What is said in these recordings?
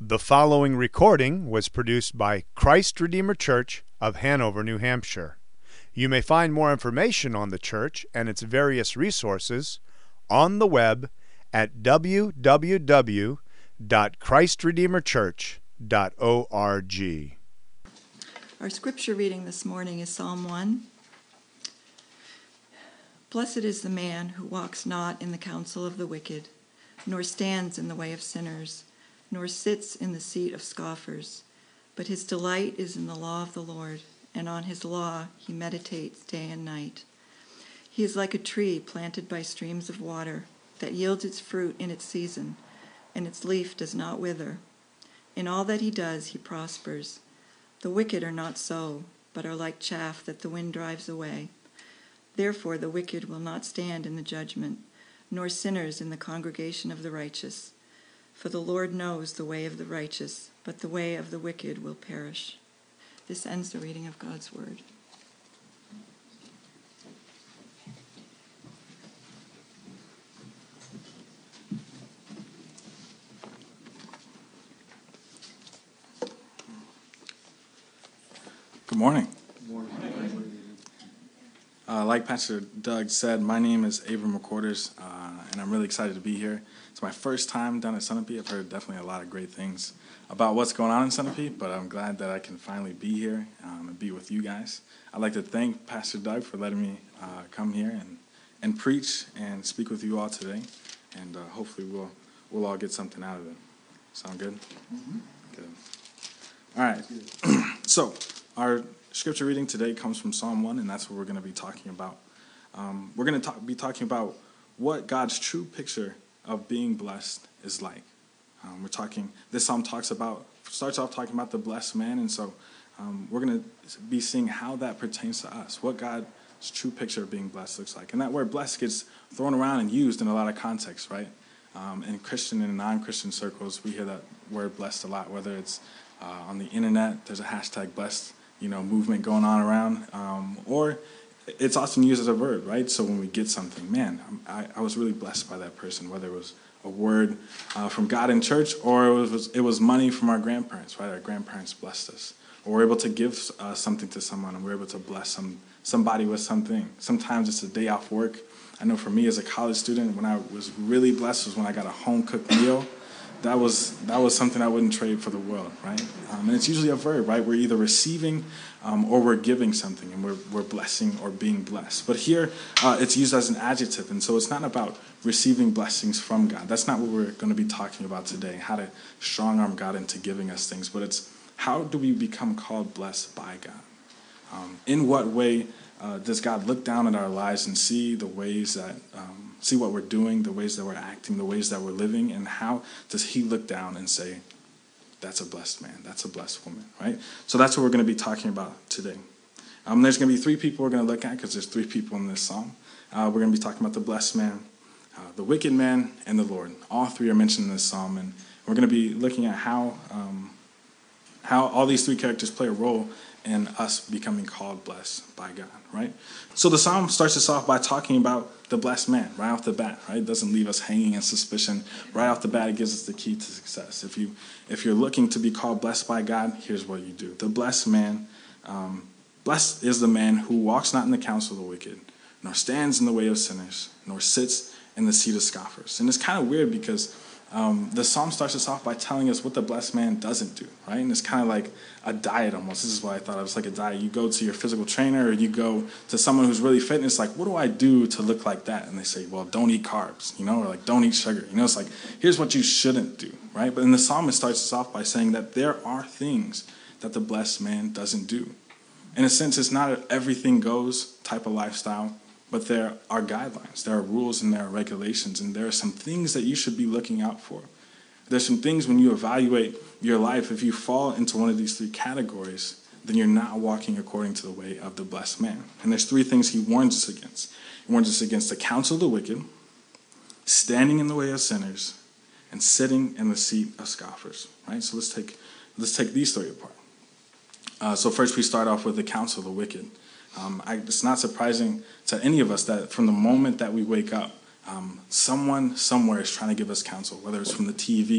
The following recording was produced by Christ Redeemer Church of Hanover, New Hampshire. You may find more information on the church and its various resources on the web at www.christredeemerchurch.org. Our scripture reading this morning is Psalm 1. Blessed is the man who walks not in the counsel of the wicked, nor stands in the way of sinners, nor sits in the seat of scoffers. But his delight is in the law of the Lord, and on his law he meditates day and night. He is like a tree planted by streams of water, that yields its fruit in its season, and its leaf does not wither. In all that he does he prospers. The wicked are not so, but are like chaff that the wind drives away. Therefore the wicked will not stand in the judgment, nor sinners in the congregation of the righteous. For the Lord knows the way of the righteous, but the way of the wicked will perish. This ends the reading of God's word. Good morning. Like Pastor Doug said, my name is Abram McQuarters, and I'm really excited to be here. It's my first time down at Sunapee. I've heard definitely a lot of great things about what's going on in Sunapee, but I'm glad that I can finally be here and be with you guys. I'd like to thank Pastor Doug for letting me come here and preach and speak with you all today, and hopefully we'll all get something out of it. Sound good? Mm-hmm. Good. All right. So our scripture reading today comes from Psalm 1, and that's what we're going to be talking about. We're going to be talking about what God's true picture of being blessed is like. This psalm starts off talking about the blessed man, and so we're going to be seeing how that pertains to us, what God's true picture of being blessed looks like. And that word blessed gets thrown around and used in a lot of contexts, right? In Christian and non-Christian circles, we hear that word blessed a lot, whether it's on the internet, there's a hashtag blessed, movement going on around, or it's often used as a verb, right? So when we get something, man, I was really blessed by that person, whether it was a word from God in church or it was money from our grandparents, right? Our grandparents blessed us. Or we're able to give something to someone, and we're able to bless somebody with something. Sometimes it's a day off work. I know for me as a college student, when I was really blessed was when I got a home-cooked meal. That was something I wouldn't trade for the world, right? And it's usually a verb, right? We're either receiving or we're giving something, and we're blessing or being blessed. But here, it's used as an adjective, and so it's not about receiving blessings from God. That's not what we're going to be talking about today, how to strong-arm God into giving us things. But it's how do we become called blessed by God? In what way does God look down at our lives and see the ways that see what we're doing, the ways that we're acting, the ways that we're living, and how does he look down and say, that's a blessed man, that's a blessed woman, right? So that's what we're going to be talking about today. There's going to be three people we're going to look at because there's three people in this psalm. We're going to be talking about the blessed man, the wicked man, and the Lord. All three are mentioned in this psalm, and we're going to be looking at how all these three characters play a role in us becoming called blessed by God, right? So the psalm starts us off by talking about the blessed man right off the bat, right? It doesn't leave us hanging in suspicion. Right off the bat, it gives us the key to success. If you're looking to be called blessed by God, here's what you do. The blessed man, blessed is the man who walks not in the counsel of the wicked, nor stands in the way of sinners, nor sits in the seat of scoffers. And it's kind of weird because the psalm starts us off by telling us what the blessed man doesn't do, right? And it's kind of like a diet almost. This is why I thought it was like a diet. You go to your physical trainer or you go to someone who's really fit and it's like, what do I do to look like that? And they say, well, don't eat carbs, or like don't eat sugar. It's like, here's what you shouldn't do, right? But in the psalm, it starts us off by saying that there are things that the blessed man doesn't do. In a sense, it's not an everything goes type of lifestyle, but there are guidelines, there are rules, and there are regulations, and there are some things that you should be looking out for. There's some things when you evaluate your life, if you fall into one of these three categories, then you're not walking according to the way of the blessed man. And there's three things he warns us against. He warns us against the counsel of the wicked, standing in the way of sinners, and sitting in the seat of scoffers. Right? So let's take these three apart. So first we start off with the counsel of the wicked. It's not surprising to any of us that from the moment that we wake up, someone somewhere is trying to give us counsel, whether it's from the TV,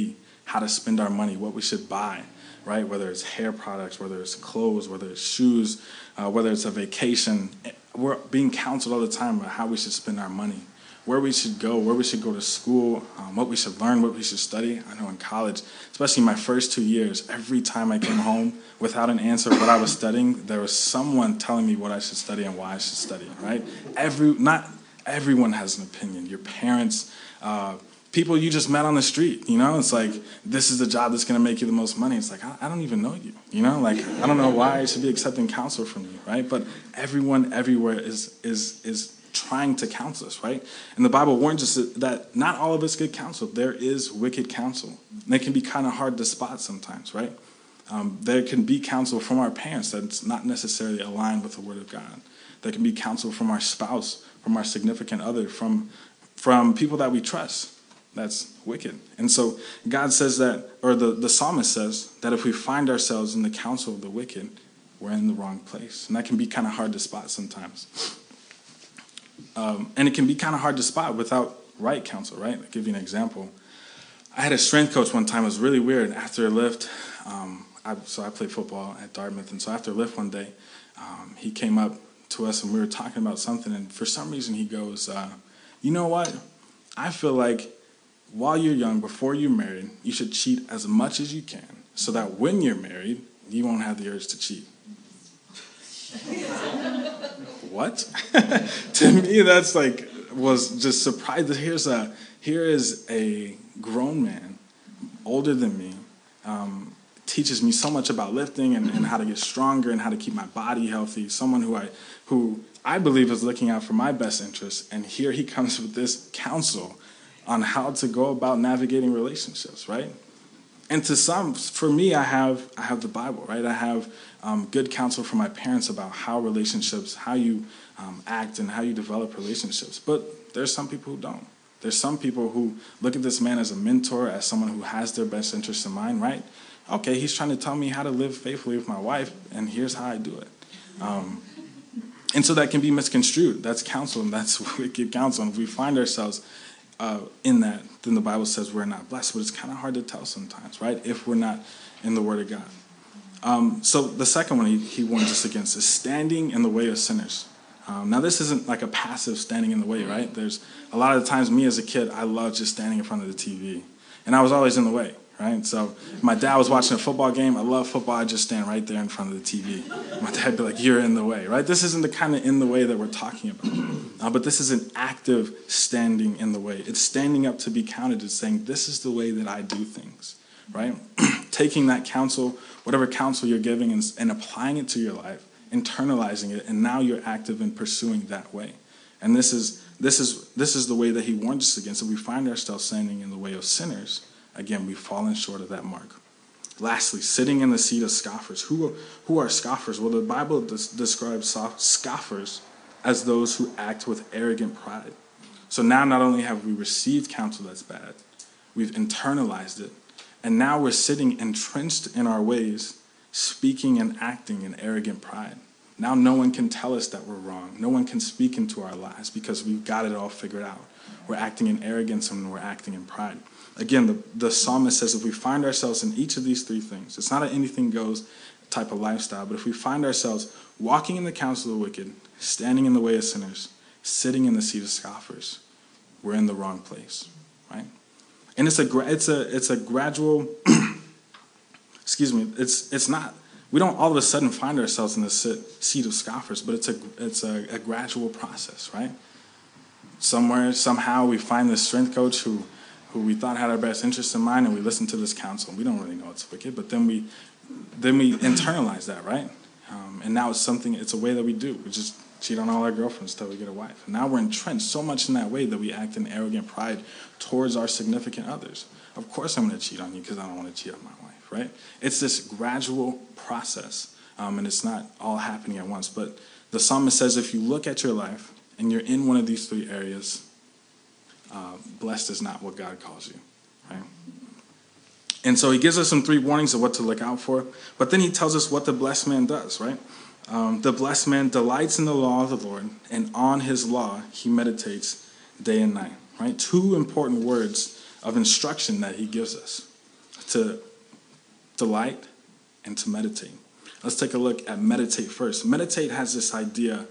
how to spend our money, what we should buy, right? Whether it's hair products, whether it's clothes, whether it's shoes, whether it's a vacation. We're being counseled all the time about how we should spend our money, where we should go to school, what we should learn, what we should study. I know in college, especially my first 2 years, every time I came home without an answer what I was studying, there was someone telling me what I should study and why I should study it, right? Not everyone has an opinion. Your parents, people you just met on the street, it's like, this is the job that's going to make you the most money. It's like, I don't even know you, like, I don't know why I should be accepting counsel from you, right? But everyone everywhere is trying to counsel us, right? And the Bible warns us that not all of us get counsel. There is wicked counsel. And it can be kind of hard to spot sometimes, right? There can be counsel from our parents that's not necessarily aligned with the Word of God. There can be counsel from our spouse, from our significant other, from people that we trust. That's wicked. And so God says that, or the psalmist says, that if we find ourselves in the counsel of the wicked, we're in the wrong place. And that can be kind of hard to spot sometimes. And it can be kind of hard to spot without right counsel, right? I'll give you an example. I had a strength coach one time. It was really weird. After a lift, so I played football at Dartmouth, and so after a lift one day, he came up to us, and we were talking about something, and for some reason he goes, you know what? I feel like while you're young, before you're married, you should cheat as much as you can so that when you're married, you won't have the urge to cheat. What? To me, that's was just surprised. Here is a grown man, older than me, teaches me so much about lifting and how to get stronger and how to keep my body healthy. Someone who I believe is looking out for my best interests, and here he comes with this counsel on how to go about navigating relationships, right? And for me, I have the Bible, right? I have good counsel from my parents about how you act and how you develop relationships. But there's some people who don't. There's some people who look at this man as a mentor, as someone who has their best interests in mind, right? Okay, he's trying to tell me how to live faithfully with my wife, and here's how I do it. And so that can be misconstrued. That's counsel, and that's wicked counsel. And if we find ourselves in that, then the Bible says we're not blessed. But it's kind of hard to tell sometimes, right, if we're not in the Word of God. So the second one he warns us against is standing in the way of sinners. Now, this isn't like a passive standing in the way, right? There's a lot of the times, me as a kid, I loved just standing in front of the TV. And I was always in the way, right? So my dad was watching a football game. I love football. I'd just stand right there in front of the TV. My dad would be like, you're in the way, right? This isn't the kind of in the way that we're talking about. But this is an active standing in the way. It's standing up to be counted. It's saying, this is the way that I do things, right? Taking that counsel, whatever counsel you're giving, and applying it to your life, internalizing it, and now you're active in pursuing that way. And this is the way that he warns us against. If we find ourselves standing in the way of sinners, again, we've fallen short of that mark. Lastly, sitting in the seat of scoffers. Who are scoffers? Well, the Bible describes scoffers as those who act with arrogant pride. So now not only have we received counsel that's bad, we've internalized it, and now we're sitting entrenched in our ways, speaking and acting in arrogant pride. Now no one can tell us that we're wrong. No one can speak into our lives because we've got it all figured out. We're acting in arrogance and we're acting in pride. Again, the psalmist says if we find ourselves in each of these three things, it's not an anything goes type of lifestyle, but if we find ourselves walking in the counsel of the wicked, standing in the way of sinners, sitting in the seat of scoffers, we're in the wrong place, right? And it's a gradual excuse me, it's not, we don't all of a sudden find ourselves in the seat of scoffers, but it's a gradual process, right? Somewhere, somehow, we find this strength coach who we thought had our best interests in mind, and we listen to this counsel. We don't really know it's wicked, but then we internalize that, right? And now it's a way that we do. We just cheat on all our girlfriends until we get a wife. And now we're entrenched so much in that way that we act in arrogant pride towards our significant others. Of course I'm going to cheat on you because I don't want to cheat on my wife, right? It's this gradual process, and it's not all happening at once. But the psalmist says if you look at your life and you're in one of these three areas, blessed is not what God calls you, right? And so he gives us some three warnings of what to look out for, but then he tells us what the blessed man does, right? The blessed man delights in the law of the Lord, and on his law he meditates day and night, right? Two important words of instruction that he gives us. to delight and to meditate. Let's take a look at meditate first. Meditate has this idea,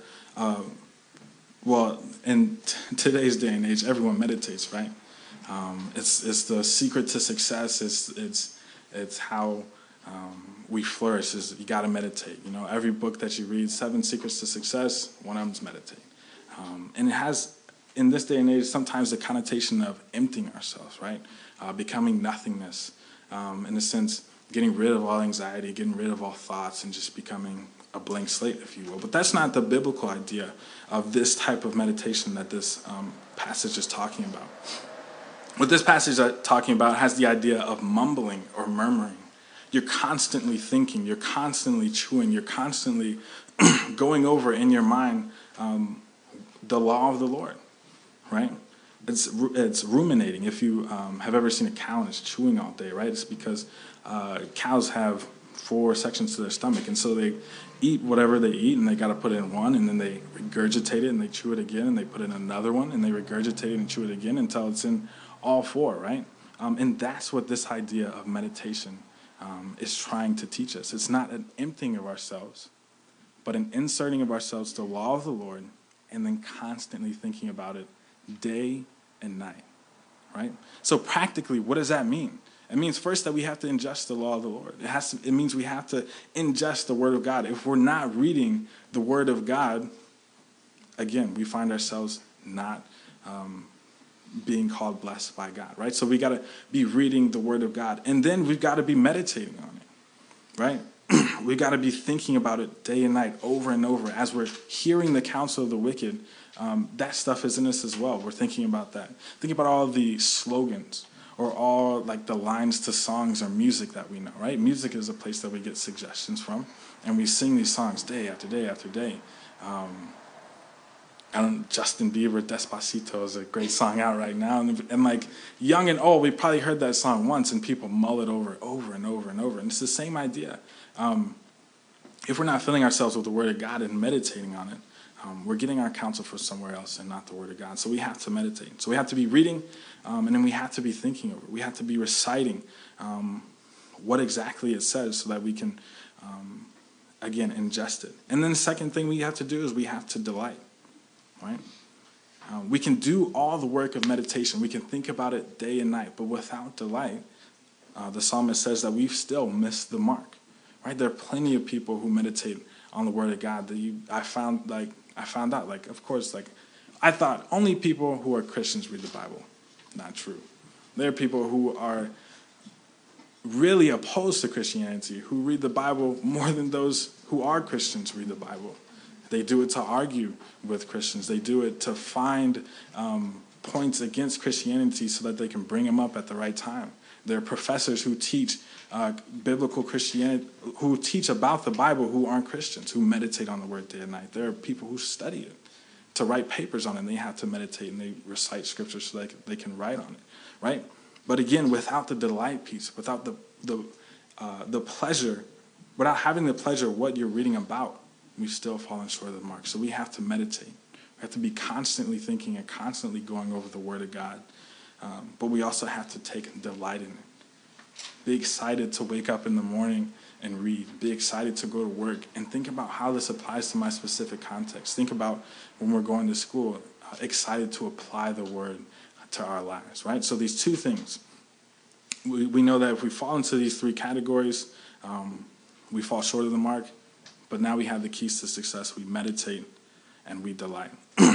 in today's day and age, everyone meditates, right? It's the secret to success. It's how we flourish. Is you got to meditate. You know, every book that you read, 7 Secrets to Success, one of them is meditate. And it has, in this day and age, sometimes the connotation of emptying ourselves, right? Becoming nothingness, in a sense, getting rid of all anxiety, getting rid of all thoughts, and just becoming a blank slate, if you will. But that's not the biblical idea of this type of meditation that this passage is talking about. What this passage is talking about has the idea of mumbling or murmuring. You're constantly thinking, you're constantly chewing, you're constantly going over in your mind the law of the Lord, right? It's ruminating. If you have ever seen a cow and it's chewing all day, right? It's because cows have 4 sections to their stomach, and so they eat whatever they eat, and they got to put it in one, and then they regurgitate it, and they chew it again, and they put it in another one, and they regurgitate it and chew it again until it's in all 4, right? And that's what this idea of meditation is trying to teach us. It's not an emptying of ourselves, but an inserting of ourselves to the law of the Lord, and then constantly thinking about it day and night, right? So practically, what does that mean? It means first that we have to ingest the law of the Lord. It means we have to ingest the Word of God. If we're not reading the Word of God, again, we find ourselves not being called blessed by God, right? So we got to be reading the Word of God. And then we've got to be meditating on it, right? We've got to be thinking about it day and night, over and over. As we're hearing the counsel of the wicked, that stuff is in us as well. We're thinking about that. Think about all the slogans or all like the lines to songs or music that we know, right? Music is a place that we get suggestions from, and we sing these songs day after day after day. Justin Bieber, Despacito is a great song out right now. And like young and old, we probably heard that song once, and people mull it over and over and over. And it's the same idea. If we're not filling ourselves with the Word of God and meditating on it, we're getting our counsel from somewhere else and not the Word of God. So we have to meditate. So we have to be reading, and then we have to be thinking over it. We have to be reciting what exactly it says so that we can, again, ingest it. And then the second thing we have to do is we have to delight, right? We can do all the work of meditation. We can think about it day and night, but without delight, the psalmist says that we've still missed the mark, right? There are plenty of people who meditate on the Word of God that I found out, of course, I thought only people who are Christians read the Bible. Not true. There are people who are really opposed to Christianity who read the Bible more than those who are Christians read the Bible. They do it to argue with Christians. They do it to find points against Christianity so that they can bring them up at the right time. There are professors who teach biblical Christianity, who teach about the Bible, who aren't Christians, who meditate on the Word day and night. There are people who study it to write papers on it, and they have to meditate and they recite scripture so they can write on it, right? But again, without the delight piece, without the pleasure, without having the pleasure of what you're reading about, we've still fallen short of the mark. So we have to meditate. We have to be constantly thinking and constantly going over the Word of God. But we also have to take delight in it. Be excited to wake up in the morning and read. Be excited to go to work and think about how this applies to my specific context. Think about when we're going to school, excited to apply the Word to our lives, right? So these two things, we know that if we fall into these 3 categories, we fall short of the mark. But now we have the keys to success. We meditate and we delight.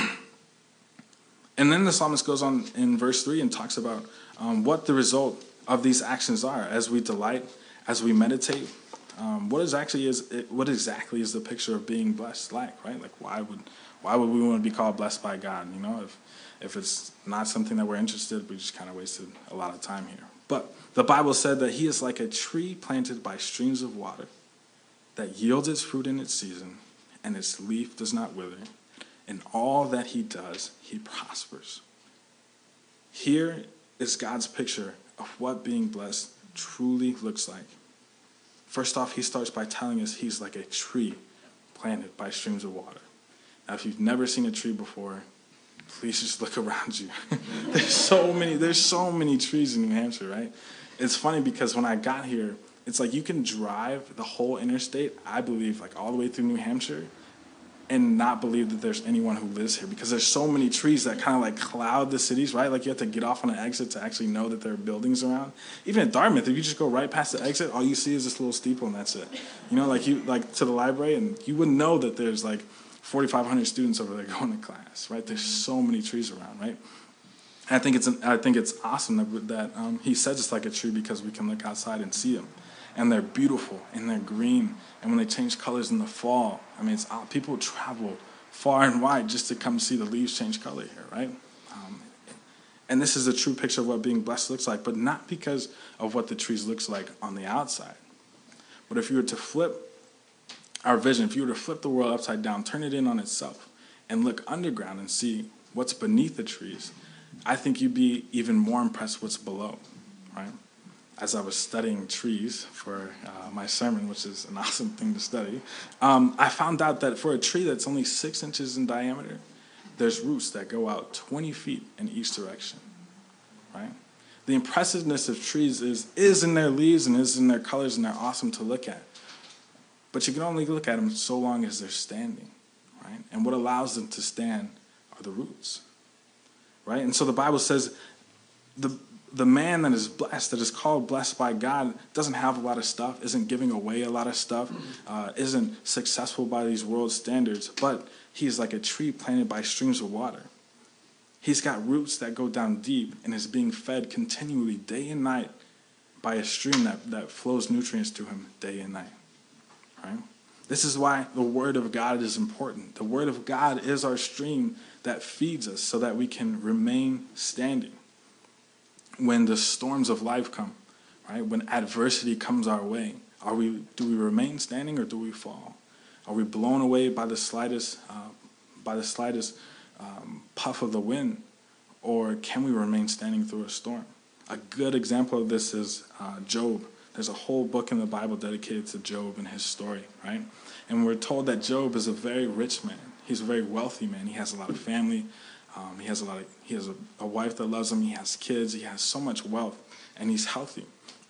And then the psalmist goes on in verse 3 and talks about what the result of these actions are. As we delight, as we meditate, what exactly is the picture of being blessed like, right? Like why would we want to be called blessed by God? You know, if it's not something that we're interested, we just kind of wasted a lot of time here. But the Bible said that he is like a tree planted by streams of water that yields its fruit in its season, and its leaf does not wither. In all that he does, he prospers. Here is God's picture of what being blessed truly looks like. First off, he starts by telling us he's like a tree planted by streams of water. Now, if you've never seen a tree before, please just look around you. There's so many trees in New Hampshire, right? It's funny because when I got here, it's like you can drive the whole interstate, I believe, like all the way through New Hampshire, and not believe that there's anyone who lives here because there's so many trees that kind of like cloud the cities, right? Like you have to get off on an exit to actually know that there are buildings around. Even at Dartmouth, if you just go right past the exit, all you see is this little steeple and that's it. You know, like you like to the library and you wouldn't know that there's like 4,500 students over there going to class, right? There's so many trees around, right? And I think it's awesome that he says it's like a tree because we can look outside and see them. And they're beautiful, and they're green. And when they change colors in the fall, I mean, people travel far and wide just to come see the leaves change color here, right? And this is a true picture of what being blessed looks like, but not because of what the trees looks like on the outside. But if you were to flip our vision, if you were to flip the world upside down, turn it in on itself, and look underground and see what's beneath the trees, I think you'd be even more impressed what's below, right? As I was studying trees for my sermon, which is an awesome thing to study, I found out that for a tree that's only 6 inches in diameter, there's roots that go out 20 feet in each direction, right? The impressiveness of trees is in their leaves and is in their colors, and they're awesome to look at. But you can only look at them so long as they're standing, right? And what allows them to stand are the roots, right? And so the Bible says the man that is blessed, that is called blessed by God, doesn't have a lot of stuff, isn't giving away a lot of stuff, isn't successful by these world standards, but he's like a tree planted by streams of water. He's got roots that go down deep and is being fed continually day and night by a stream that flows nutrients to him day and night, right? This is why the Word of God is important. The Word of God is our stream that feeds us so that we can remain standing when the storms of life come, right? When adversity comes our way, do we remain standing or do we fall? Are we blown away by the slightest puff of the wind, or can we remain standing through a storm? A good example of this is Job. There's a whole book in the Bible dedicated to Job and his story, right? And we're told that Job is a very rich man. He's a very wealthy man. He has a lot of family. He has a wife that loves him. He has kids. He has so much wealth, and he's healthy.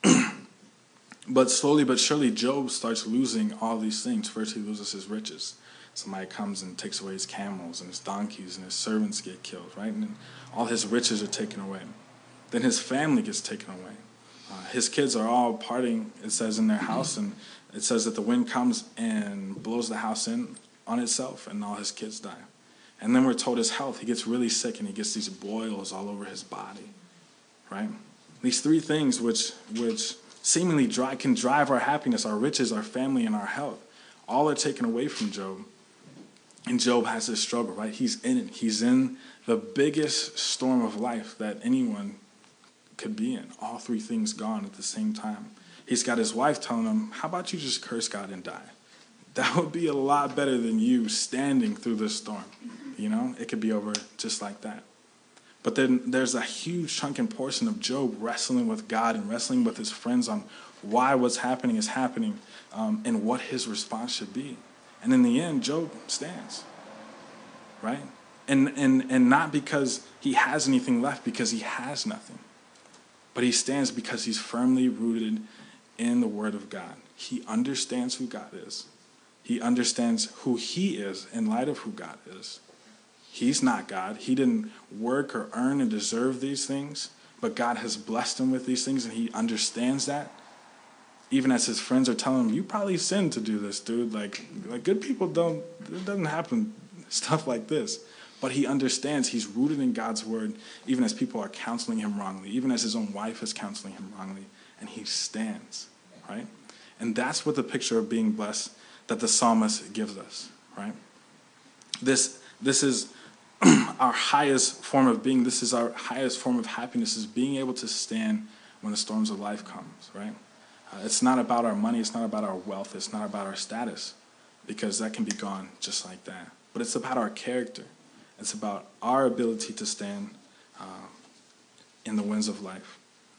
But slowly but surely, Job starts losing all these things. First, he loses his riches. Somebody comes and takes away his camels and his donkeys, and his servants get killed, right? And then all his riches are taken away. Then his family gets taken away. His kids are all partying, it says, in their house, and it says that the wind comes and blows the house in on itself, and all his kids die. And then we're told his health, he gets really sick, and he gets these boils all over his body, right? These three things which seemingly can drive our happiness, our riches, our family, and our health, all are taken away from Job. And Job has this struggle, right? He's in it. He's in the biggest storm of life that anyone could be in. All three things gone at the same time. He's got his wife telling him, how about you just curse God and die? That would be a lot better than you standing through this storm. You know, it could be over just like that. But then there's a huge chunk and portion of Job wrestling with God and wrestling with his friends on why what's happening is happening, and what his response should be. And in the end, Job stands, right? And not because he has anything left, because he has nothing. But he stands because he's firmly rooted in the Word of God. He understands who God is. He understands who he is in light of who God is. He's not God. He didn't work or earn and deserve these things, but God has blessed him with these things, and he understands that. Even as his friends are telling him, you probably sinned to do this, dude. Like good people it doesn't happen, stuff like this. But he understands he's rooted in God's word, even as people are counseling him wrongly, even as his own wife is counseling him wrongly, and he stands, right? And that's what the picture of being blessed that the psalmist gives us, right? This is our highest form of being. This is our highest form of happiness, is being able to stand when the storms of life comes, right? It's not about our money. It's not about our wealth. It's not about our status, because that can be gone just like that. But it's about our character. It's about our ability to stand in the winds of life.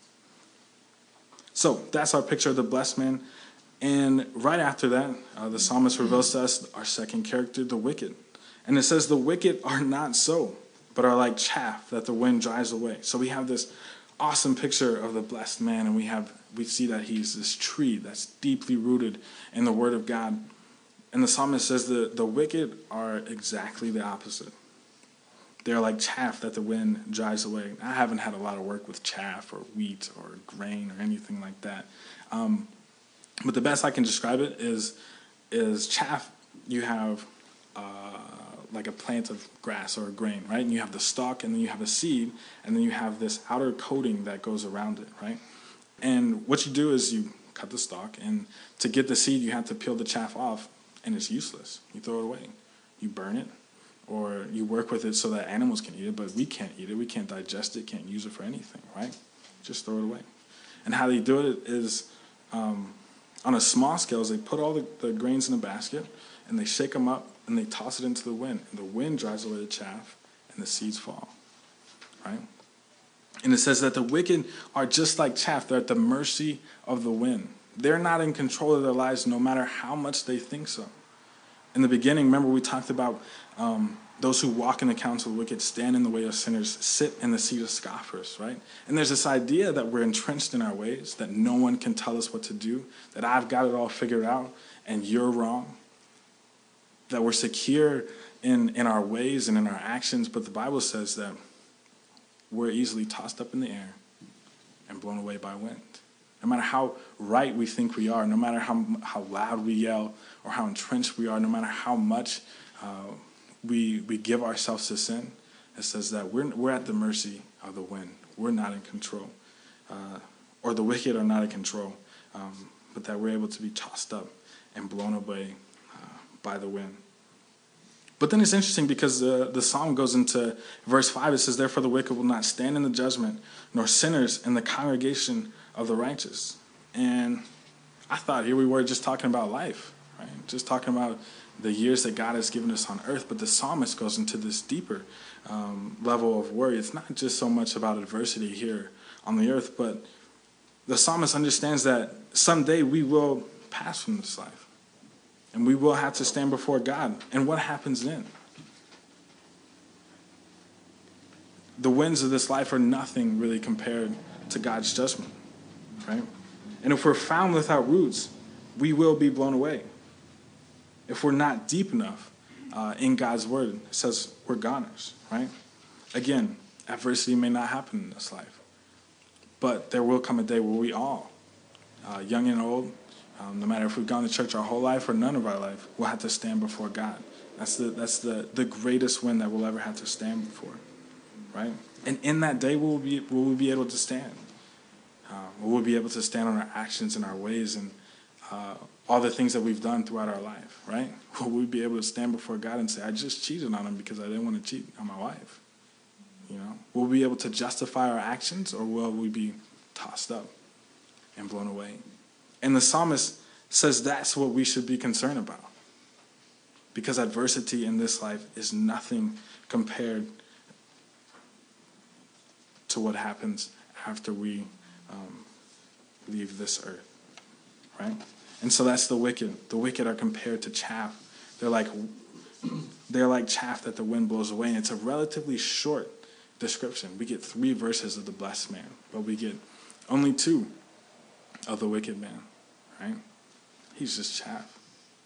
So that's our picture of the blessed man. And right after that, the psalmist reveals to us our second character, the wicked. And it says the wicked are not so, but are like chaff that the wind drives away. So we have this awesome picture of the blessed man, and we see that he's this tree that's deeply rooted in the Word of God. And the psalmist says the wicked are exactly the opposite. They're like chaff that the wind drives away. I haven't had a lot of work with chaff or wheat or grain or anything like that. But the best I can describe it is chaff. You have like a plant of grass or a grain, right? And you have the stalk, and then you have a seed, and then you have this outer coating that goes around it, right? And what you do is you cut the stalk, and to get the seed, you have to peel the chaff off, and it's useless. You throw it away. You burn it, or you work with it so that animals can eat it, but we can't eat it. We can't digest it, can't use it for anything, right? Just throw it away. And how they do it is on a small scale is they put all the grains in a basket, and they shake them up, and they toss it into the wind. And the wind drives away the chaff, and the seeds fall, right? And it says that the wicked are just like chaff. They're at the mercy of the wind. They're not in control of their lives no matter how much they think so. In the beginning, remember we talked about those who walk in the counsel of the wicked, stand in the way of sinners, sit in the seat of scoffers, right? And there's this idea that we're entrenched in our ways, that no one can tell us what to do, that I've got it all figured out and you're wrong, that we're secure in our ways and in our actions. But the Bible says that we're easily tossed up in the air and blown away by wind. No matter how right we think we are, no matter how loud we yell or how entrenched we are, no matter how much we give ourselves to sin, it says that we're at the mercy of the wind. We're not in control. Or the wicked are not in control, but that we're able to be tossed up and blown away by the wind. But then it's interesting because the psalm goes into verse 5. It says, therefore the wicked will not stand in the judgment, nor sinners in the congregation of the righteous. And I thought here we were just talking about life, right? Just talking about the years that God has given us on earth. But the psalmist goes into this deeper level of worry. It's not just so much about adversity here on the earth, but the psalmist understands that someday we will pass from this life. And we will have to stand before God. And what happens then? The winds of this life are nothing really compared to God's judgment, right? And if we're found without roots, we will be blown away. If we're not deep enough in God's word, it says we're goners, right? Again, adversity may not happen in this life. But there will come a day where we all, young and old, no matter if we've gone to church our whole life or none of our life, we'll have to stand before God. That's the greatest win that we'll ever have to stand before, right? And in that day, will we be able to stand? Will we be able to stand on our actions and our ways and all the things that we've done throughout our life, right? Will we be able to stand before God and say, I just cheated on him because I didn't want to cheat on my wife? You know, will we be able to justify our actions, or will we be tossed up and blown away? And the psalmist says that's what we should be concerned about. Because adversity in this life is nothing compared to what happens after we leave this earth, right? And so that's the wicked. The wicked are compared to chaff. They're like chaff that the wind blows away. And it's a relatively short description. We get 3 verses of the blessed man, but we get only 2 of the wicked man. Right? He's just chaff.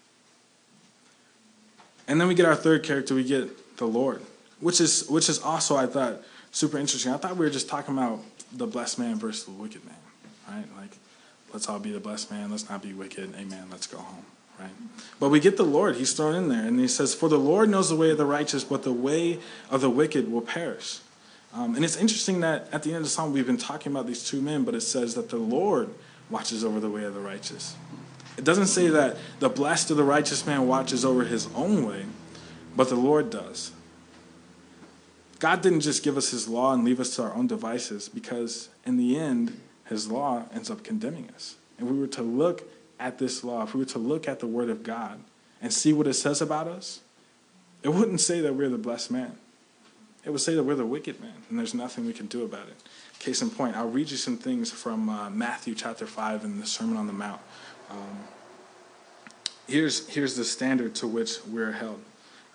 And then we get our third character, we get the Lord, which is also, I thought, super interesting. I thought we were just talking about the blessed man versus the wicked man, right? Like, let's all be the blessed man, let's not be wicked, amen, let's go home, right? But we get the Lord, he's thrown in there, and he says, for the Lord knows the way of the righteous, but the way of the wicked will perish. And it's interesting that at the end of the psalm, we've been talking about these 2 men, but it says that the Lord watches over the way of the righteous. It doesn't say that the blessed or the righteous man watches over his own way, but the Lord does. God didn't just give us his law and leave us to our own devices, because in the end, his law ends up condemning us. If we were to look at this law, if we were to look at the word of God and see what it says about us, it wouldn't say that we're the blessed man. It would say that we're the wicked man, and there's nothing we can do about it. Case in point, I'll read you some things from Matthew chapter 5 in the Sermon on the Mount. Here's the standard to which we're held.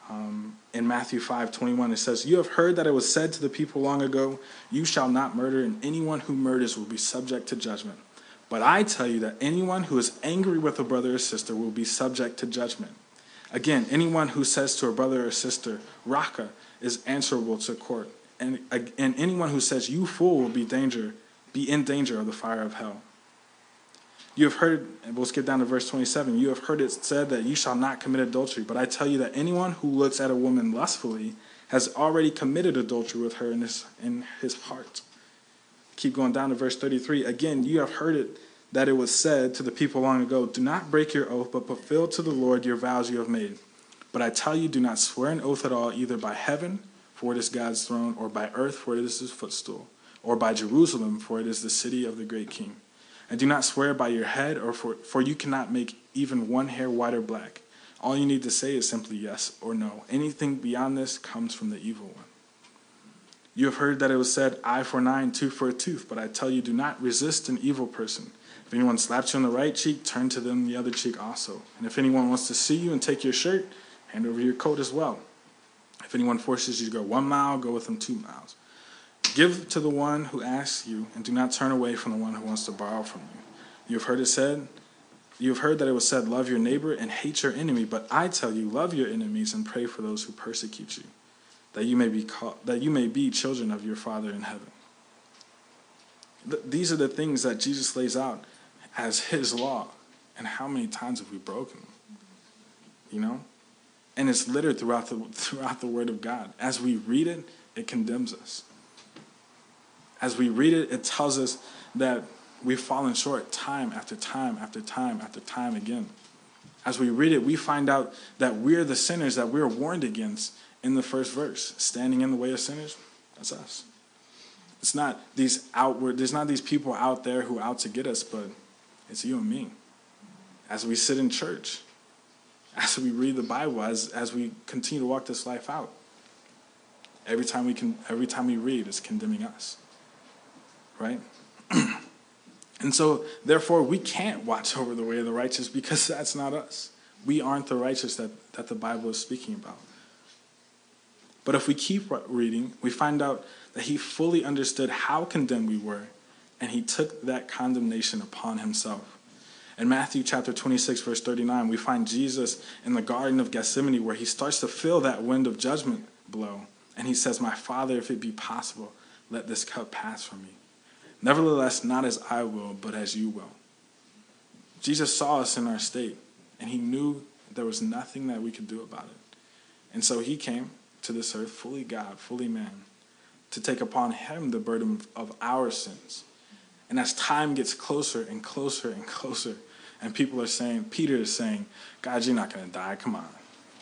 In Matthew 5:21, it says, "You have heard that it was said to the people long ago, 'You shall not murder, and anyone who murders will be subject to judgment.' But I tell you that anyone who is angry with a brother or sister will be subject to judgment. Again, anyone who says to a brother or sister, 'Raka,' is answerable to court. And anyone who says, 'You fool,' will be in danger of the fire of hell. You have heard," and we'll skip down to verse 27, "You have heard it said that you shall not commit adultery. But I tell you that anyone who looks at a woman lustfully has already committed adultery with her in his heart." Keep going down to verse 33. "Again, you have heard it that it was said to the people long ago, 'Do not break your oath, but fulfill to the Lord your vows you have made.' But I tell you, do not swear an oath at all, either by heaven, for it is God's throne, or by earth, for it is his footstool, or by Jerusalem, for it is the city of the great king. And do not swear by your head, for you cannot make even one hair white or black. All you need to say is simply yes or no. Anything beyond this comes from the evil one. You have heard that it was said, 'Eye for an eye and tooth for a tooth.' But I tell you, do not resist an evil person. If anyone slaps you on the right cheek, turn to them the other cheek also. And if anyone wants to sue you and take your shirt, hand over your coat as well. If anyone forces you to go 1 mile, go with them 2 miles. Give to the one who asks you, and do not turn away from the one who wants to borrow from you. You have heard that it was said, 'Love your neighbor and hate your enemy.' But I tell you, love your enemies and pray for those who persecute you, that you may be children of your Father in heaven." These are the things that Jesus lays out as his law, and how many times have we broken them? You know, and it's littered throughout the Word of God. As we read it, it condemns us. As we read it, it tells us that we've fallen short time after time after time after time again. As we read it, we find out that we're the sinners that we're warned against in the first verse. Standing in the way of sinners, that's us. It's not there's not these people out there who are out to get us, but it's you and me. As we sit in church, as we read the Bible, as we continue to walk this life out, every time we read, it's condemning us. Right? And so, therefore, we can't watch over the way of the righteous, because that's not us. We aren't the righteous that the Bible is speaking about. But if we keep reading, we find out that he fully understood how condemned we were, and he took that condemnation upon himself. In Matthew chapter 26, verse 39, we find Jesus in the Garden of Gethsemane, where he starts to feel that wind of judgment blow. And he says, "My Father, if it be possible, let this cup pass from me. Nevertheless, not as I will, but as you will." Jesus saw us in our state, and he knew there was nothing that we could do about it. And so he came to this earth, fully God, fully man, to take upon him the burden of our sins. And as time gets closer and closer and closer, and Peter is saying, "God, you're not going to die, come on."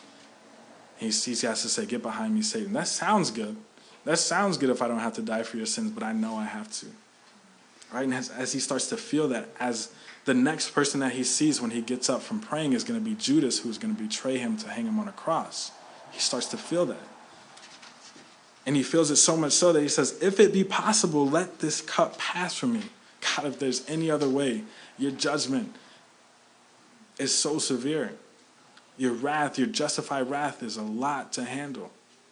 He has to say, "Get behind me, Satan." That sounds good. That sounds good if I don't have to die for your sins, but I know I have to. Right? And as he starts to feel that, as the next person that he sees when he gets up from praying is going to be Judas, who's going to betray him to hang him on a cross, he starts to feel that. And he feels it so much so that he says, "If it be possible, let this cup pass from me." God, if there's any other way, your judgment is so severe. Your wrath, your justified wrath, is a lot to handle.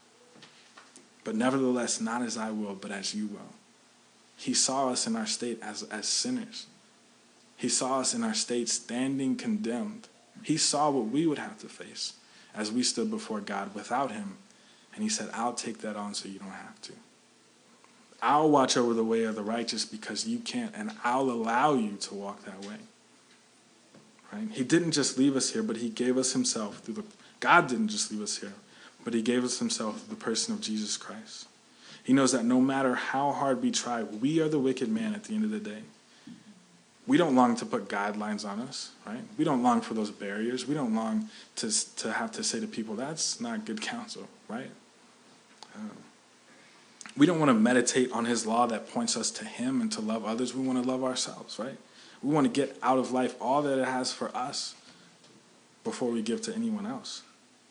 But nevertheless, not as I will, but as you will. He saw us in our state as sinners. He saw us in our state standing condemned. He saw what we would have to face as we stood before God without him. And he said, "I'll take that on so you don't have to. I'll watch over the way of the righteous because you can't, and I'll allow you to walk that way." Right? He didn't just leave us here, but he gave us himself God didn't just leave us here, but he gave us himself through the person of Jesus Christ. He knows that no matter how hard we try, we are the wicked man at the end of the day. We don't long to put guidelines on us, right? We don't long for those barriers. We don't long to have to say to people, "That's not good counsel," right? We don't want to meditate on his law that points us to him and to love others. We want to love ourselves, right? We want to get out of life all that it has for us before we give to anyone else.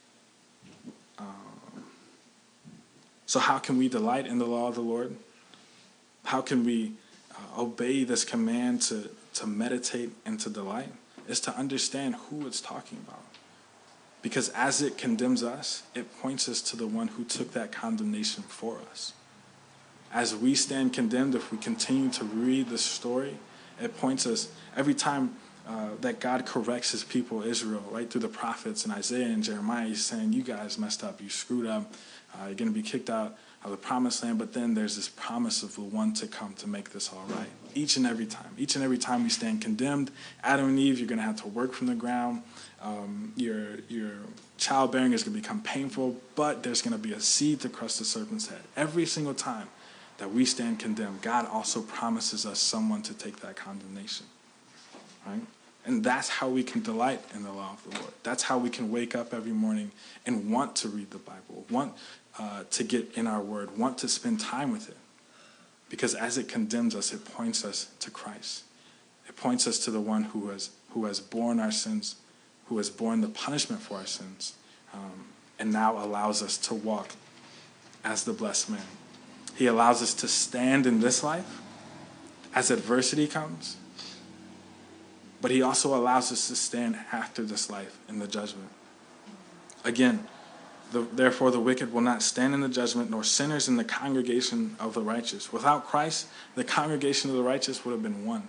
So how can we delight in the law of the Lord? How can we obey this command to meditate and to delight? Is to understand who it's talking about. Because as it condemns us, it points us to the one who took that condemnation for us. As we stand condemned, if we continue to read the story, it points us every time that God corrects his people, Israel, right through the prophets and Isaiah and Jeremiah. He's saying, you guys messed up, you screwed up, you're going to be kicked out of the promised land. But then there's this promise of the one to come to make this all right. Each and every time we stand condemned, Adam and Eve, you're going to have to work from the ground. Your childbearing is going to become painful, but there's going to be a seed to crush the serpent's head. Every single time that we stand condemned, God also promises us someone to take that condemnation, right? And that's how we can delight in the law of the Lord. That's how we can wake up every morning and want to read the Bible, want to get in our word, want to spend time with it. Because as it condemns us, it points us to Christ. It points us to the one who has borne our sins, who has borne the punishment for our sins, and now allows us to walk as the blessed man. He allows us to stand in this life as adversity comes, but he also allows us to stand after this life in the judgment. Again, therefore the wicked will not stand in the judgment, nor sinners in the congregation of the righteous. Without Christ, the congregation of the righteous would have been one.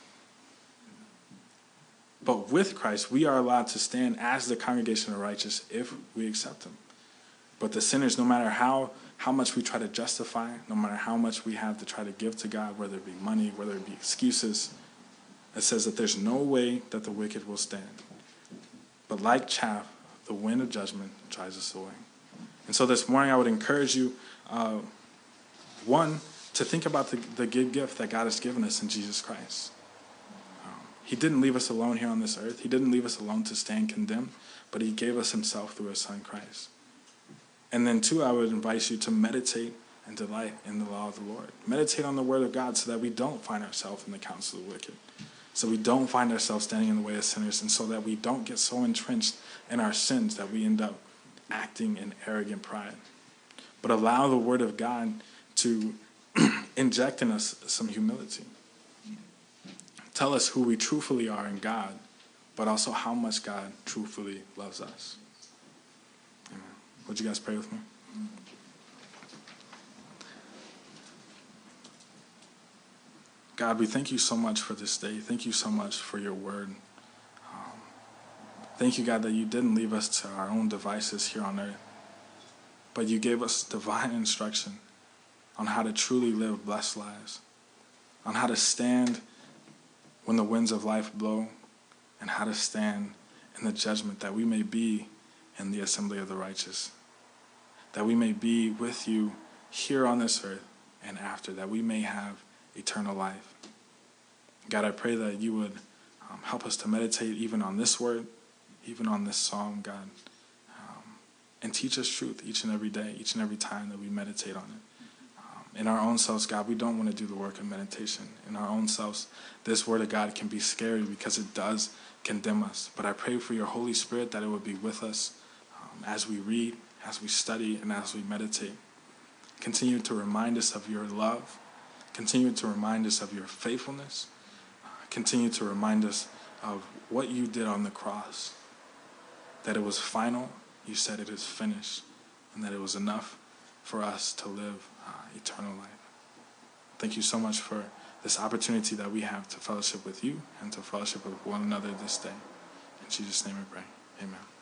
But with Christ, we are allowed to stand as the congregation of the righteous if we accept him. But the sinners, no matter how much we try to justify, no matter how much we have to try to give to God, whether it be money, whether it be excuses, it says that there's no way that the wicked will stand. But like chaff, the wind of judgment drives us away. And so this morning I would encourage you, one, to think about the good gift that God has given us in Jesus Christ. He didn't leave us alone here on this earth. He didn't leave us alone to stand condemned, but he gave us himself through his son Christ. And then two, I would invite you to meditate and delight in the law of the Lord. Meditate on the word of God so that we don't find ourselves in the counsel of the wicked. So we don't find ourselves standing in the way of sinners, and so that we don't get so entrenched in our sins that we end up acting in arrogant pride. But allow the word of God to inject in us some humility. Tell us who we truthfully are in God, but also how much God truthfully loves us. Amen. Would you guys pray with me? God, we thank you so much for this day. Thank you so much for your word. Thank you, God, that you didn't leave us to our own devices here on earth, but you gave us divine instruction on how to truly live blessed lives, on how to stand when the winds of life blow, and how to stand in the judgment, that we may be in the assembly of the righteous, that we may be with you here on this earth and after, that we may have eternal life. God, I pray that you would help us to meditate even on this word, even on this psalm, God, and teach us truth each and every day, each and every time that we meditate on it. In our own selves, God, we don't want to do the work of meditation. In our own selves, this word of God can be scary because it does condemn us. But I pray for your Holy Spirit that it would be with us as we read, as we study, and as we meditate. Continue to remind us of your love. Continue to remind us of your faithfulness. Continue to remind us of what you did on the cross, that it was final. You said it is finished, and that it was enough for us to live eternal life. Thank you so much for this opportunity that we have to fellowship with you and to fellowship with one another this day. In Jesus' name we pray. Amen.